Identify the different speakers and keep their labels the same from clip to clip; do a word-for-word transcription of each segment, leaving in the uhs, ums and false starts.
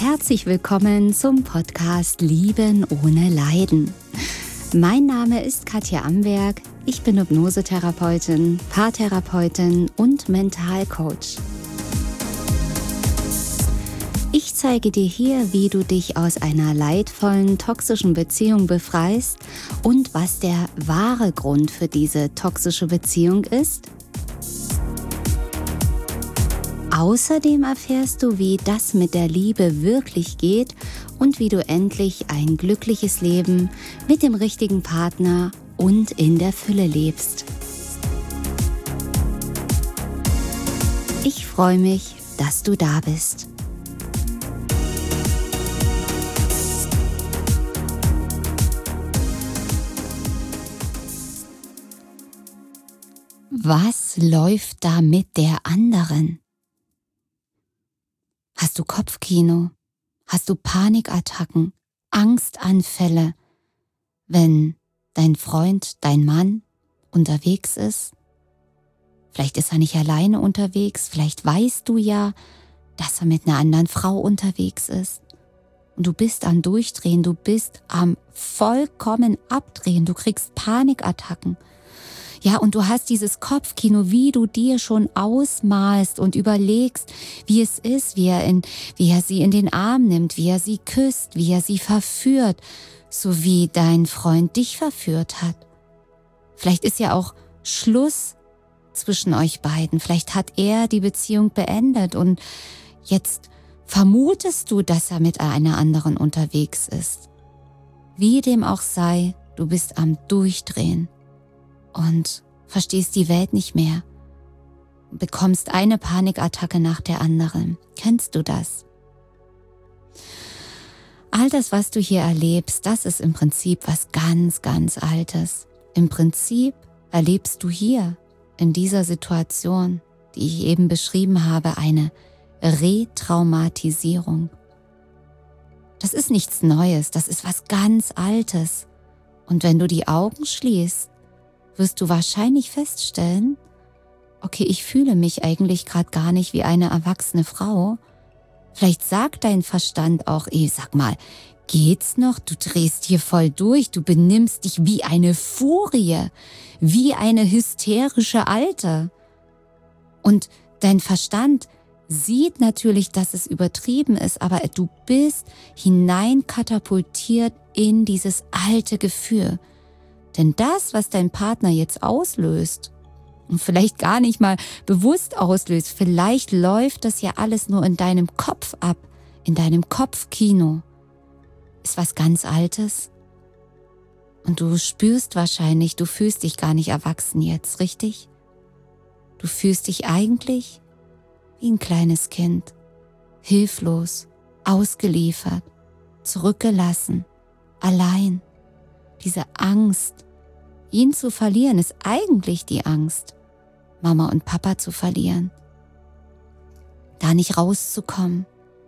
Speaker 1: Herzlich willkommen zum Podcast Lieben ohne Leiden. Mein Name ist Katja Amberg, ich bin Hypnosetherapeutin, Paartherapeutin und Mentalcoach. Ich zeige dir hier, wie du dich aus einer leidvollen, toxischen Beziehung befreist und was der wahre Grund für diese toxische Beziehung ist. Außerdem erfährst du, wie das mit der Liebe wirklich geht und wie du endlich ein glückliches Leben mit dem richtigen Partner und in der Fülle lebst. Ich freue mich, dass du da bist. Was läuft da mit der anderen? Hast du Kopfkino? Hast du Panikattacken, Angstanfälle, wenn dein Freund, dein Mann unterwegs ist? Vielleicht ist er nicht alleine unterwegs, vielleicht weißt du ja, dass er mit einer anderen Frau unterwegs ist. Und du bist am Durchdrehen, du bist am vollkommen Abdrehen, du kriegst Panikattacken. Ja, und du hast dieses Kopfkino, wie du dir schon ausmalst und überlegst, wie es ist, wie er, in, wie er sie in den Arm nimmt, wie er sie küsst, wie er sie verführt, so wie dein Freund dich verführt hat. Vielleicht ist ja auch Schluss zwischen euch beiden, vielleicht hat er die Beziehung beendet und jetzt vermutest du, dass er mit einer anderen unterwegs ist. Wie dem auch sei, du bist am Durchdrehen. Und verstehst die Welt nicht mehr. Bekommst eine Panikattacke nach der anderen. Kennst du das? All das, was du hier erlebst, das ist im Prinzip was ganz, ganz Altes. Im Prinzip erlebst du hier, in dieser Situation, die ich eben beschrieben habe, eine Retraumatisierung. Das ist nichts Neues, das ist was ganz Altes. Und wenn du die Augen schließt, wirst du wahrscheinlich feststellen, okay, ich fühle mich eigentlich gerade gar nicht wie eine erwachsene Frau. Vielleicht sagt dein Verstand auch, ey, sag mal, geht's noch? Du drehst hier voll durch, du benimmst dich wie eine Furie, wie eine hysterische Alte. Und dein Verstand sieht natürlich, dass es übertrieben ist, aber du bist hineinkatapultiert in dieses alte Gefühl. Denn das, was dein Partner jetzt auslöst und vielleicht gar nicht mal bewusst auslöst, vielleicht läuft das ja alles nur in deinem Kopf ab, in deinem Kopfkino, ist was ganz Altes. Und du spürst wahrscheinlich, du fühlst dich gar nicht erwachsen jetzt, richtig? Du fühlst dich eigentlich wie ein kleines Kind, hilflos, ausgeliefert, zurückgelassen, allein. Diese Angst, ihn zu verlieren, ist eigentlich die Angst, Mama und Papa zu verlieren, da nicht rauszukommen.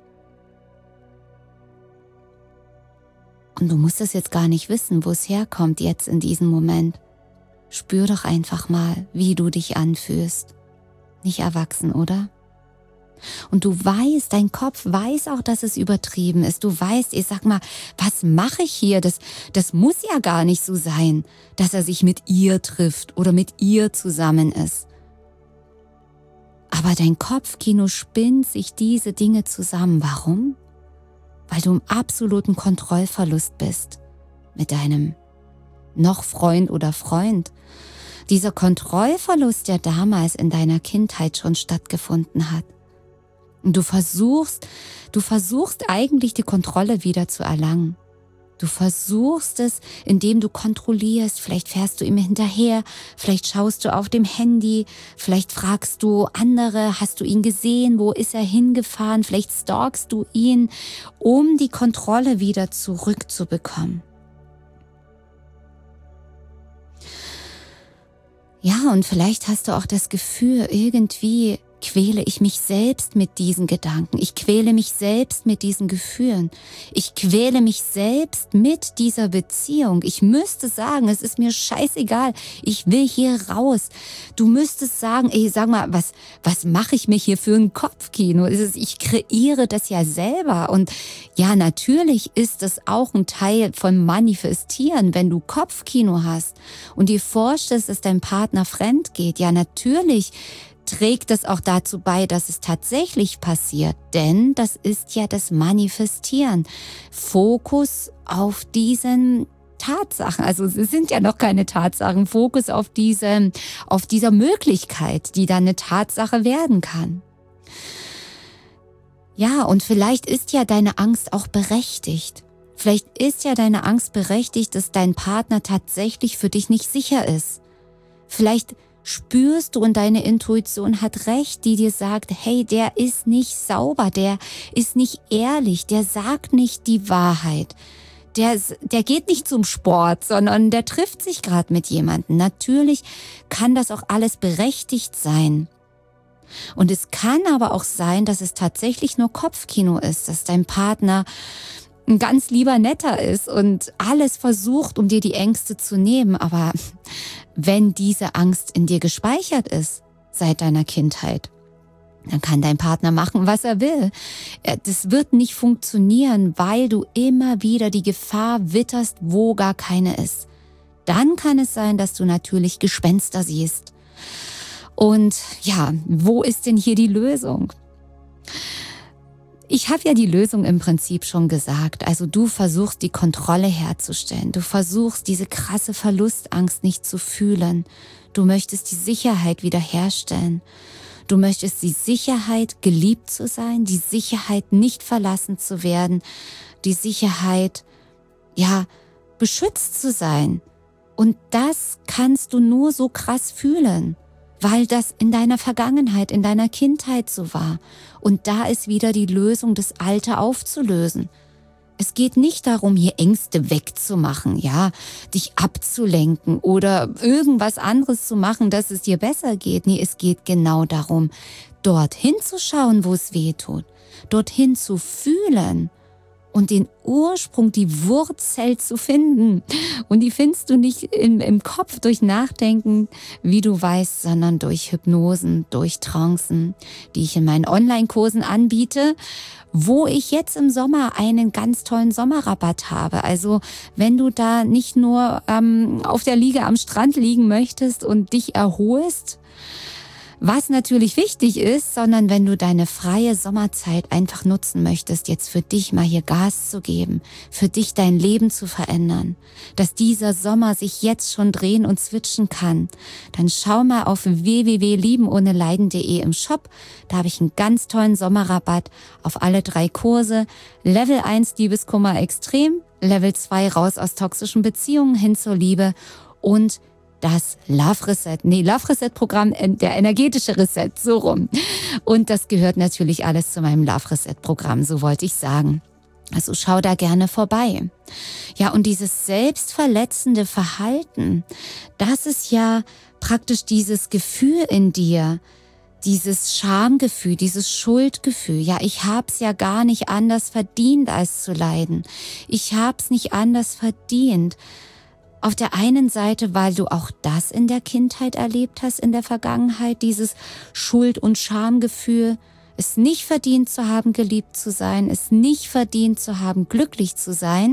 Speaker 1: Und du musst es jetzt gar nicht wissen, wo es herkommt jetzt in diesem Moment. Spür doch einfach mal, wie du dich anfühlst. Nicht erwachsen, oder? Und du weißt, dein Kopf weiß auch, dass es übertrieben ist. Du weißt, ich sag mal, was mache ich hier? Das, das muss ja gar nicht so sein, dass er sich mit ihr trifft oder mit ihr zusammen ist. Aber dein Kopfkino spinnt sich diese Dinge zusammen. Warum? Weil du im absoluten Kontrollverlust bist mit deinem noch Freund oder Freund. Dieser Kontrollverlust, der damals in deiner Kindheit schon stattgefunden hat. Und du versuchst, du versuchst eigentlich die Kontrolle wieder zu erlangen. Du versuchst es, indem du kontrollierst. Vielleicht fährst du ihm hinterher, vielleicht schaust du auf dem Handy, vielleicht fragst du andere, hast du ihn gesehen, wo ist er hingefahren? Vielleicht stalkst du ihn, um die Kontrolle wieder zurückzubekommen. Ja, und vielleicht hast du auch das Gefühl, irgendwie quäle ich mich selbst mit diesen Gedanken. Ich quäle mich selbst mit diesen Gefühlen. Ich quäle mich selbst mit dieser Beziehung. Ich müsste sagen, es ist mir scheißegal. Ich will hier raus. Du müsstest sagen, ey, sag mal, was, was mache ich mir hier für ein Kopfkino? Ich kreiere das ja selber. Und ja, natürlich ist das auch ein Teil von Manifestieren, wenn du Kopfkino hast und dir vorstellst, dass dein Partner fremd geht. Ja, natürlich trägt es auch dazu bei, dass es tatsächlich passiert. Denn das ist ja das Manifestieren. Fokus auf diesen Tatsachen. Also es sind ja noch keine Tatsachen. Fokus auf diese, auf dieser Möglichkeit, die dann eine Tatsache werden kann. Ja, und vielleicht ist ja deine Angst auch berechtigt. Vielleicht ist ja deine Angst berechtigt, dass dein Partner tatsächlich für dich nicht sicher ist. Vielleicht spürst du und deine Intuition hat recht, die dir sagt, hey, der ist nicht sauber, der ist nicht ehrlich, der sagt nicht die Wahrheit. Der, der geht nicht zum Sport, sondern der trifft sich gerade mit jemandem. Natürlich kann das auch alles berechtigt sein. Und es kann aber auch sein, dass es tatsächlich nur Kopfkino ist, dass dein Partner ein ganz lieber Netter ist und alles versucht, um dir die Ängste zu nehmen. Aber wenn diese Angst in dir gespeichert ist, seit deiner Kindheit, dann kann dein Partner machen, was er will. Das wird nicht funktionieren, weil du immer wieder die Gefahr witterst, wo gar keine ist. Dann kann es sein, dass du natürlich Gespenster siehst. Und ja, wo ist denn hier die Lösung? Ich habe ja die Lösung im Prinzip schon gesagt. Also du versuchst die Kontrolle herzustellen. Du versuchst diese krasse Verlustangst nicht zu fühlen. Du möchtest die Sicherheit wiederherstellen. Du möchtest die Sicherheit, geliebt zu sein, die Sicherheit, nicht verlassen zu werden, die Sicherheit, ja, beschützt zu sein. Und das kannst du nur so krass fühlen, weil das in deiner Vergangenheit, in deiner Kindheit so war. Und da ist wieder die Lösung, das Alte aufzulösen. Es geht nicht darum, hier Ängste wegzumachen, ja, dich abzulenken oder irgendwas anderes zu machen, dass es dir besser geht. Nee, es geht genau darum, dorthin zu schauen, wo es weh tut, dorthin zu fühlen und den Ursprung, die Wurzel zu finden. Und die findest du nicht im, im Kopf durch Nachdenken, wie du weißt, sondern durch Hypnosen, durch Trancen, die ich in meinen Online-Kursen anbiete, wo ich jetzt im Sommer einen ganz tollen Sommerrabatt habe. Also wenn du da nicht nur ähm, auf der Liege am Strand liegen möchtest und dich erholst, was natürlich wichtig ist, sondern wenn du deine freie Sommerzeit einfach nutzen möchtest, jetzt für dich mal hier Gas zu geben, für dich dein Leben zu verändern, dass dieser Sommer sich jetzt schon drehen und switchen kann, dann schau mal auf w w w punkt lieben ohne leiden punkt de im Shop. Da habe ich einen ganz tollen Sommerrabatt auf alle drei Kurse. Level eins Liebeskummer extrem, Level zwei raus aus toxischen Beziehungen hin zur Liebe und das Love Reset, nee, Love Reset Programm, der energetische Reset, so rum. Und das gehört natürlich alles zu meinem Love Reset Programm, so wollte ich sagen. Also schau da gerne vorbei. Ja, und dieses selbstverletzende Verhalten, das ist ja praktisch dieses Gefühl in dir, dieses Schamgefühl, dieses Schuldgefühl. Ja, ich hab's ja gar nicht anders verdient, als zu leiden. Ich hab's nicht anders verdient. Auf der einen Seite, weil du auch das in der Kindheit erlebt hast, in der Vergangenheit, dieses Schuld- und Schamgefühl, es nicht verdient zu haben, geliebt zu sein, es nicht verdient zu haben, glücklich zu sein,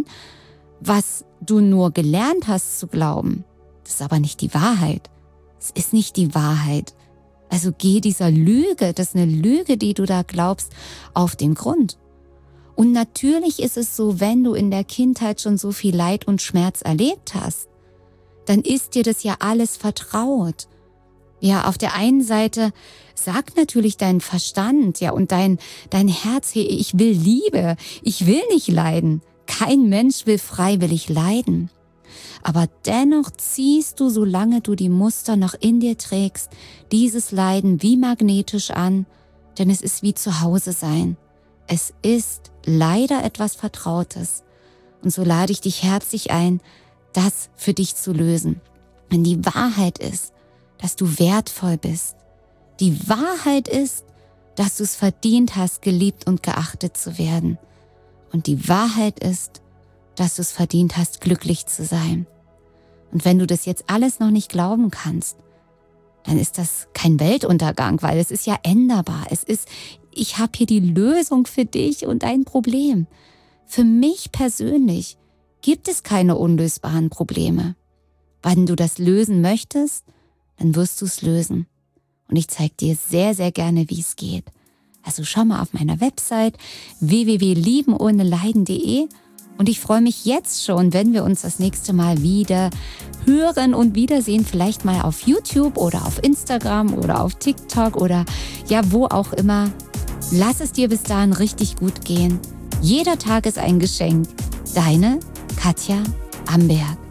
Speaker 1: was du nur gelernt hast zu glauben. Das ist aber nicht die Wahrheit. Es ist nicht die Wahrheit. Also geh dieser Lüge, das ist eine Lüge, die du da glaubst, auf den Grund. Und natürlich ist es so, wenn du in der Kindheit schon so viel Leid und Schmerz erlebt hast, dann ist dir das ja alles vertraut. Ja, auf der einen Seite sagt natürlich dein Verstand, ja, und dein, dein Herz, hey, ich will Liebe, ich will nicht leiden. Kein Mensch will freiwillig leiden. Aber dennoch ziehst du, solange du die Muster noch in dir trägst, dieses Leiden wie magnetisch an, denn es ist wie zu Hause sein. Es ist leider etwas Vertrautes. Und so lade ich dich herzlich ein, das für dich zu lösen. Wenn die Wahrheit ist, dass du wertvoll bist, Die Wahrheit ist, dass du es verdient hast, geliebt und geachtet zu werden. Und die Wahrheit ist, dass du es verdient hast, glücklich zu sein. Und wenn du das jetzt alles noch nicht glauben kannst, dann ist das kein Weltuntergang, weil es ist ja änderbar. Es ist, ich habe hier die Lösung für dich und dein Problem. Für mich persönlich gibt es keine unlösbaren Probleme. Wenn du das lösen möchtest, dann wirst du es lösen. Und ich zeige dir sehr, sehr gerne, wie es geht. Also schau mal auf meiner Website w w w punkt lieben ohne leiden punkt de und ich freue mich jetzt schon, wenn wir uns das nächste Mal wieder hören und wiedersehen, vielleicht mal auf YouTube oder auf Instagram oder auf TikTok oder ja, wo auch immer. Lass es dir bis dahin richtig gut gehen. Jeder Tag ist ein Geschenk. Deine Katja Amberg.